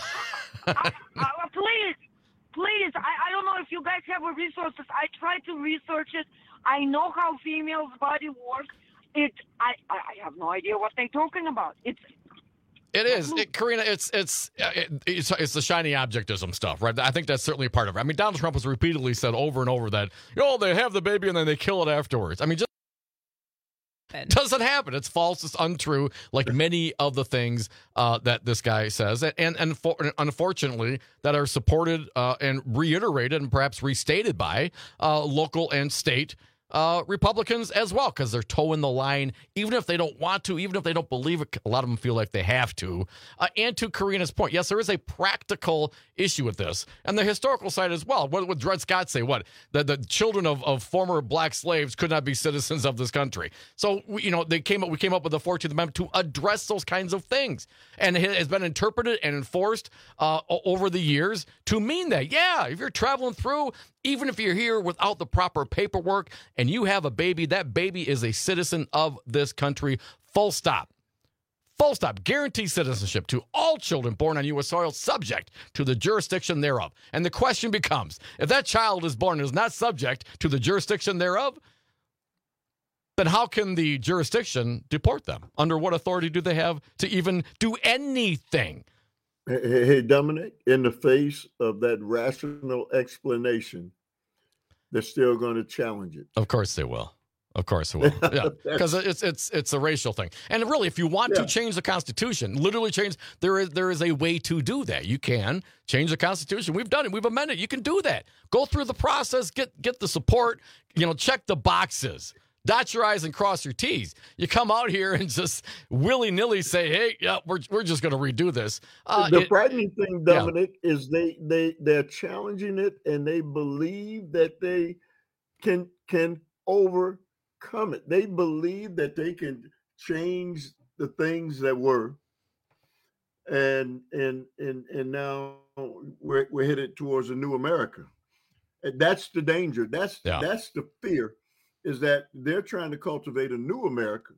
Please, I don't know if you guys have resources. I tried to research it. I know how females' body works. I have no idea what they're talking about. It is, Karina. It's the shiny objectism stuff, right? I think that's certainly part of it. I mean, Donald Trump has repeatedly said over and over that they have the baby and then they kill it afterwards. I mean, just doesn't happen. It's false. It's untrue. Like many of the things that this guy says, and unfortunately that are supported and reiterated and perhaps restated by local and state Republicans as well, because they're towing the line, even if they don't want to, even if they don't believe it. A lot of them feel like they have to. And to Karina's point, yes, there is a practical issue with this, and the historical side as well. What would Dred Scott say? What the children of former black slaves could not be citizens of this country. So we came up with the 14th Amendment to address those kinds of things, and it has been interpreted and enforced over the years to mean that, yeah, if you're traveling through, even if you're here without the proper paperwork and you have a baby, that baby is a citizen of this country. Full stop. Full stop. Guaranteed citizenship to all children born on U.S. soil, subject to the jurisdiction thereof. And the question becomes, if that child is born and is not subject to the jurisdiction thereof, then how can the jurisdiction deport them? Under what authority do they have to even do anything? Hey, Dominic, in the face of that rational explanation, they're still going to challenge it. Of course they will. Of course it will. Yeah, because it's a racial thing. And really, if you want to change the Constitution, literally change, there is a way to do that. You can change the Constitution. We've done it. We've amended it. You can do that. Go through the process. Get the support. Check the boxes. Dot your I's and cross your T's. You come out here and just willy-nilly say, hey, yeah, we're just going to redo this. The frightening thing, Dominic, is they're challenging it, and they believe that they can overcome it. They believe that they can change the things that were, and now we're headed towards a new America. And that's the danger. That's the fear. Is that they're trying to cultivate a new America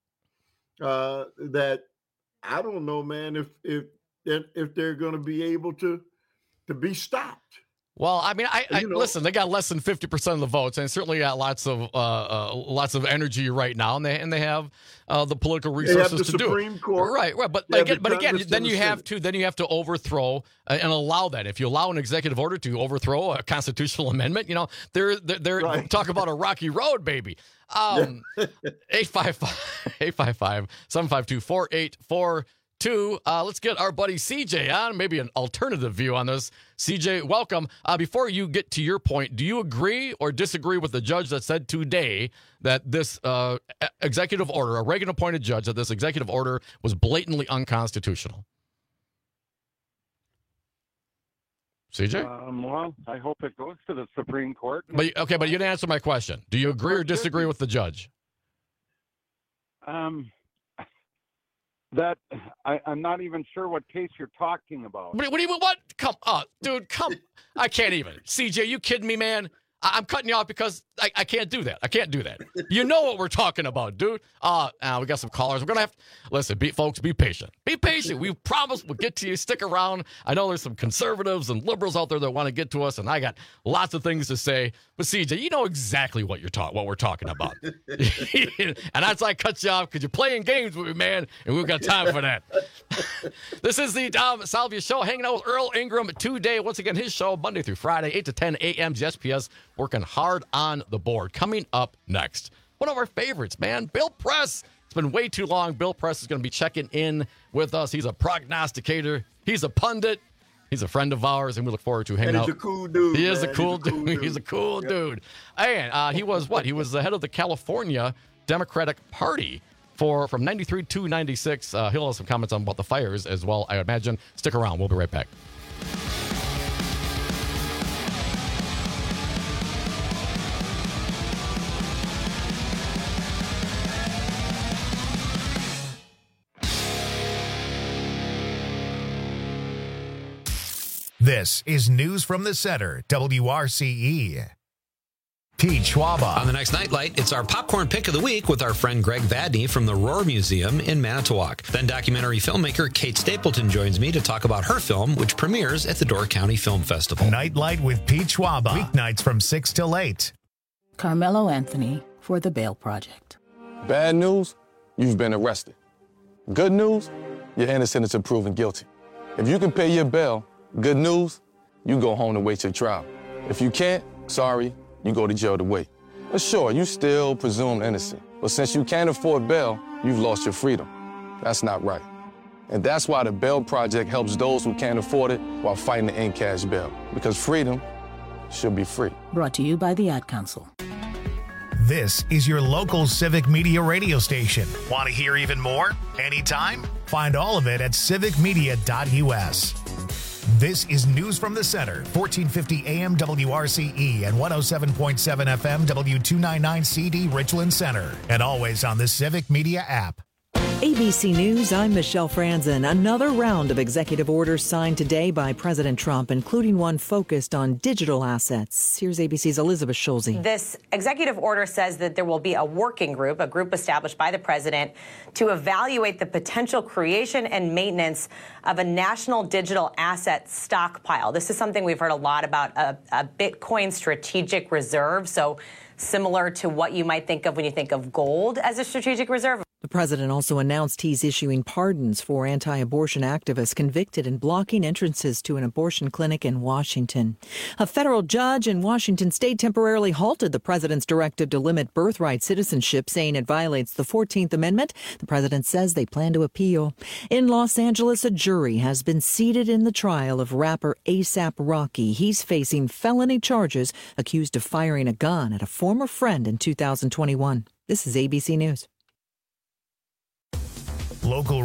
that I don't know, man, if they're going to be able to be stopped. Well, I mean, listen. They got less than 50% of the votes, and certainly got lots of energy right now, and they have the political resources to do it. Supreme Court, right. But again, then you have to overthrow and allow that. If you allow an executive order to overthrow a constitutional amendment, they're talk about a rocky road, baby. 855-752-4842. Let's get our buddy CJ on, maybe an alternative view on this. CJ, welcome. Before you get to your point, do you agree or disagree with the judge that said today that this executive order, a Reagan-appointed judge, that this executive order was blatantly unconstitutional? CJ? Well, I hope it goes to the Supreme Court. But you didn't answer my question. Do you agree or disagree with the judge? That I'm not even sure what case you're talking about. What? Come on, dude. I can't even. CJ, you kidding me, man? I'm cutting you off because I can't do that. I can't do that. You know what we're talking about, dude. We got some callers. We're going to have to listen, folks, be patient. Be patient. We promise we'll get to you. Stick around. I know there's some conservatives and liberals out there that want to get to us, and I got lots of things to say. But CJ, you know exactly what we're talking about. And that's why I cut you off because you're playing games with me, man, and we've got time for that. This is the Dom Salvia Show, hanging out with Earl Ingram today. Once again, his show Monday through Friday, 8 to 10 a.m. SPS, working hard on the board. Coming up next, one of our favorites, man, Bill Press. It's been way too long. Bill Press is going to be checking in with us. He's a prognosticator. He's a pundit. He's a friend of ours, and we look forward to hanging out. He's a cool dude. He is a cool dude. He's a cool dude. And he was what? He was the head of the California Democratic Party from 93 to 96. He'll have some comments on about the fires as well, I imagine. Stick around. We'll be right back. This is News from the Center, WRCE. Pete Schwaba. On the next Nightlight, it's our popcorn pick of the week with our friend Greg Vadney from the Rohr Museum in Manitowoc. Then documentary filmmaker Kate Stapleton joins me to talk about her film, which premieres at the Door County Film Festival. Nightlight with Pete Schwaba. Weeknights from 6 till 8. Carmelo Anthony for The Bail Project. Bad news, you've been arrested. Good news, you're innocent until proven guilty. If you can pay your bail, good news, you go home to wait your trial. If you can't, sorry, you go to jail to wait. But sure, you still presumed innocent. But since you can't afford bail, you've lost your freedom. That's not right. And that's why the Bail Project helps those who can't afford it while fighting to end cash bail. Because freedom should be free. Brought to you by the Ad Council. This is your local Civic Media radio station. Want to hear even more? Anytime? Find all of it at civicmedia.us. This is News from the Center, 1450 AM WRCE and 107.7 FM W299CD Richland Center, and always on the Civic Media app. ABC News, I'm Michelle Franzen. Another round of executive orders signed today by President Trump, including one focused on digital assets. Here's ABC's Elizabeth Schulze. This executive order says that there will be a working group, a group established by the president, to evaluate the potential creation and maintenance of a national digital asset stockpile. This is something we've heard a lot about, a Bitcoin strategic reserve. So similar to what you might think of when you think of gold as a strategic reserve. The president also announced he's issuing pardons for anti-abortion activists convicted in blocking entrances to an abortion clinic in Washington. A federal judge in Washington state temporarily halted the president's directive to limit birthright citizenship, saying it violates the 14th Amendment. The president says they plan to appeal. In Los Angeles, a jury has been seated in the trial of rapper A$AP Rocky. He's facing felony charges, accused of firing a gun at a former friend in 2021. This is ABC News. Local